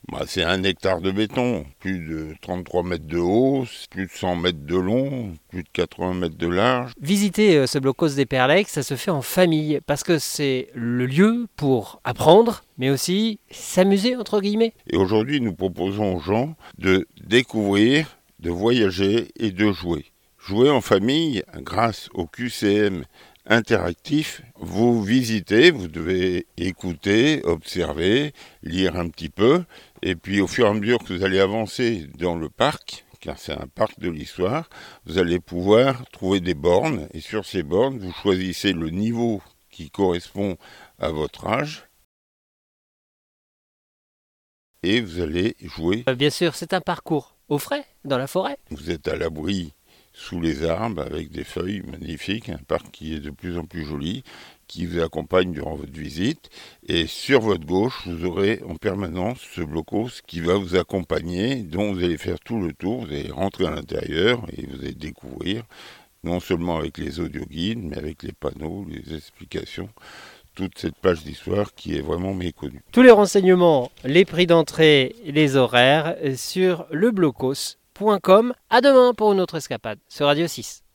C'est 1 hectare de béton, plus de 33 mètres de haut, plus de 100 mètres de long, plus de 80 mètres de large. Visiter ce blocos des Perlecs, ça se fait en famille parce que c'est le lieu pour apprendre, mais aussi s'amuser entre guillemets. Et aujourd'hui, nous proposons aux gens de découvrir, de voyager et de jouer. Jouer en famille grâce au QCM interactif. Vous visitez, vous devez écouter, observer, lire un petit peu. Et puis au fur et à mesure que vous allez avancer dans le parc, car c'est un parc de l'histoire, vous allez pouvoir trouver des bornes. Et sur ces bornes, vous choisissez le niveau qui correspond à votre âge. Et vous allez jouer. Bien sûr, c'est un parcours au frais, dans la forêt. Vous êtes à l'abri sous les arbres avec des feuilles magnifiques, un parc qui est de plus en plus joli, qui vous accompagne durant votre visite. Et sur votre gauche, vous aurez en permanence ce blocos qui va vous accompagner, dont vous allez faire tout le tour, vous allez rentrer à l'intérieur et vous allez découvrir, non seulement avec les audioguides, mais avec les panneaux, les explications, toute cette page d'histoire qui est vraiment méconnue. Tous les renseignements, les prix d'entrée, les horaires sur leblocos.com. À demain pour une autre escapade sur Radio 6.